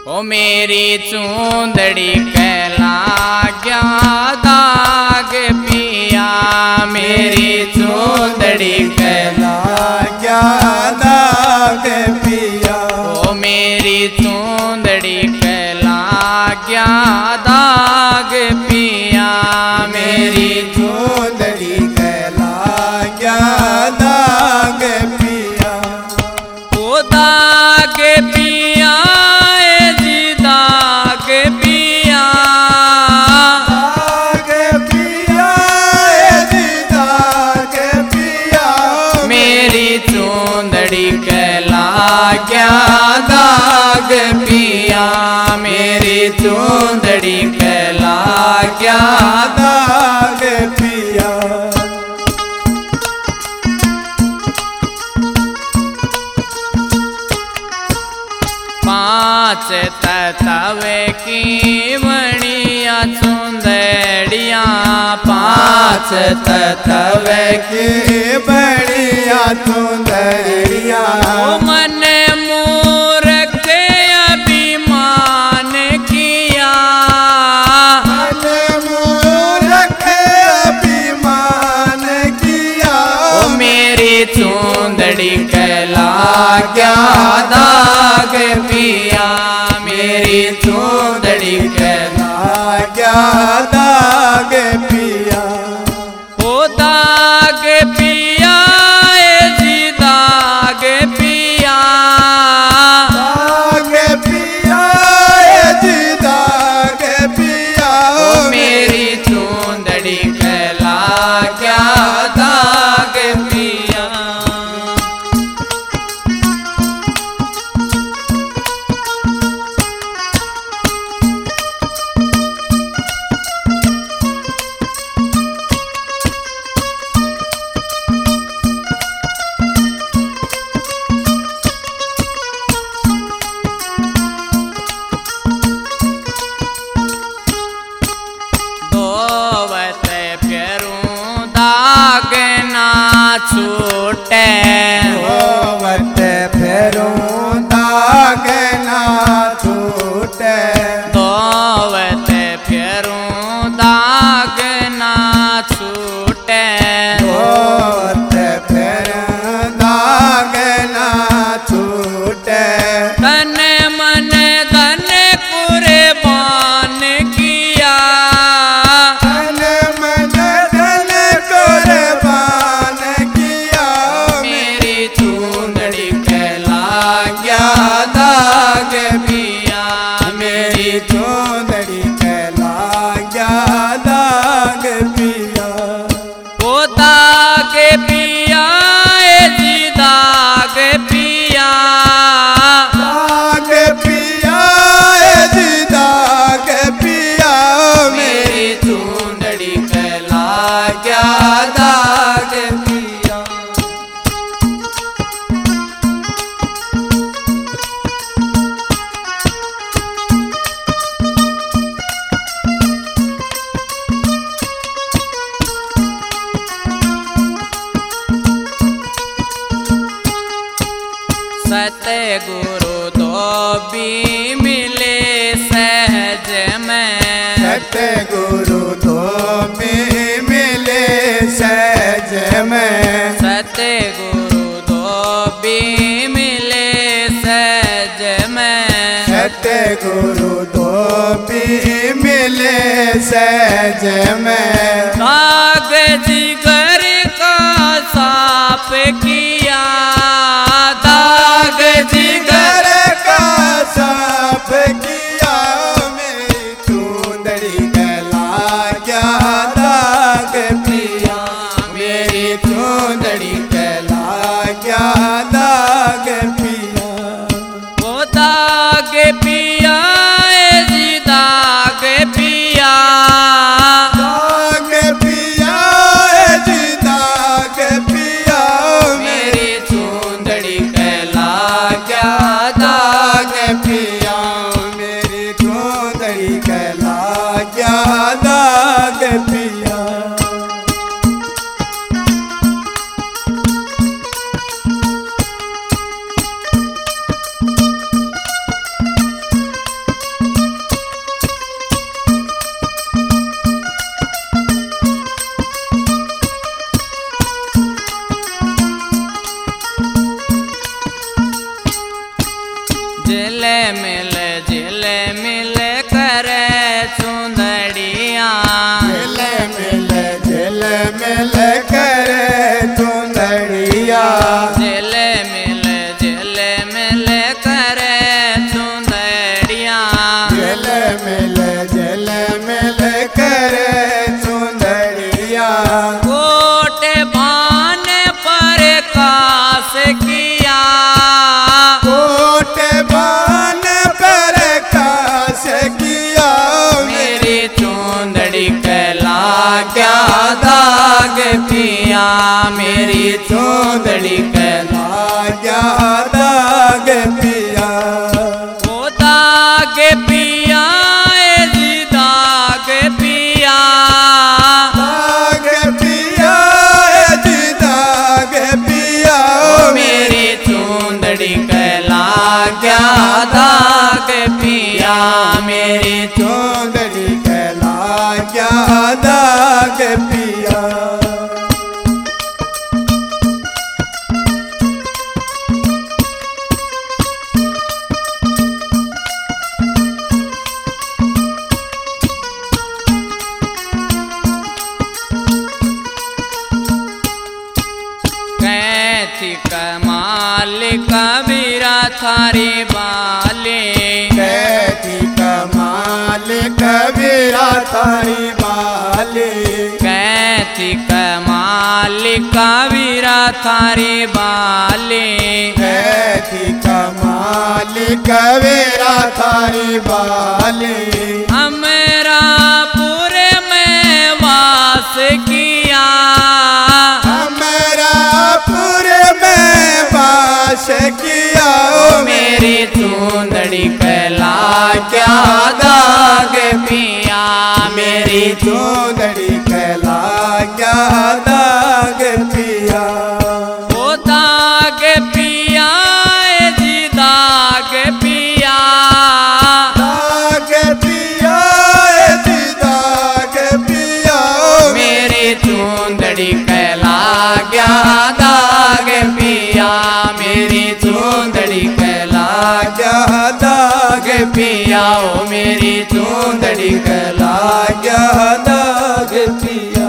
ओ मेरी चूंदड़ी कहला गया दाग पिया, मेरी चूंदड़ी कहला क्या दाग पिया। ओ मेरी चूंदड़ी कहला गया दाग पिया, मेरी चूंदड़ी कहला क्या दाग पिया। ओ दाग पिया जी दाग पिया, दाग पिया जी दाग पिया। मेरी चूंदड़ी कहला क्या दाग पिया, मेरी चूंदड़ी कहला क्या दाग पिया। पांच तत्वे की बणिया चूंदड़िया, पांच तत्वे की की बढ़िया चुंदरिया। मन मूर्ख अभिमान किया, मन मूर्ख अभिमान किया। ओ मेरी चूंदड़ी कहला क्या दाग पिया, मेरी चूंदड़ी कहला क्या दाग पिया। ओ दाग पिया जी दाग पिया, दाग पिया जी दाग पिया। ओ मेरी चूंदड़ी कहला क्या दाग पिया। धोवत फेरूं दाग ना छूटे, धोवत फेरूं दाग ना छूटे। धोवत फेरूं दाग ना छूटे, धोवत फेरूं दाग ना छूटे। तन मन धन कुर्बान किया, तन मन धन कुर्बान किया। मेरी चूंदड़ी कहला क्या दाग पिया, मेरी चूंदड़ी कहला क्या दाग पिया। ओ दाग पिया जी दाग पिया, दाग पिया जी दाग पिया। मेरी चूंदड़ी कहला क्या दाग पिया। सतगुरु धोबी मिले सहज में, सतगुरु धोबी मिले सहज में। सतगुरु धोबी मिले सहज में, सतगुरु धोबी मिले सहज में। दाग जिगर का साफ किया, दाग जिगर जिगर का साफ किया। मेरी चूंदड़ी कहला क्या दाग पिया, मेरी चूंदड़ी कहला क्या दाग पिया। वो दाग पिया जी दाग पिया, दाग पिया झिले मिल करे चुंदड़िया झिल मिल करे चुंदड़िया झिले मिल करे चुंदड़िया झिल मिल करे चुंदड़िया कोटे भान पर कास किया कोट बान पर कास किया मेरी चुंदड़ी कहला क्या दाग पिया मेरी चुंदड़ी कहला क्या दाग पिया ओ दाग पिया ए जी दाग पिया दाग पिया जी दाग पिया मेरी चुंदड़ी कहला क्या दाग पिया मेरी चुंदड़ी कहला क्या दाग पिया कैथी कमाल कबीरा थारी बाले कैथी कमाल कबीरा थारी बाले कैथी कमाल कबीरा थारी बाले कैथी कमाल कबीरा थारी बाले अमरापुर में वास किया अमरापुर में वास किया मेरी चुंदड़ी कहला क्या दाग पिया मेरी चुंदड़ी कहला क्या दाग पिया ओ दाग पिया ए जी दाग पिया दाग पिया जी दाग पिया मेरी चुंदड़ी कहला क्या दाग पिया मेरी चुंदड़ी कहला क्या दाग पिया ओ मेरी चुंदड़ी कहला क्या दाग पिया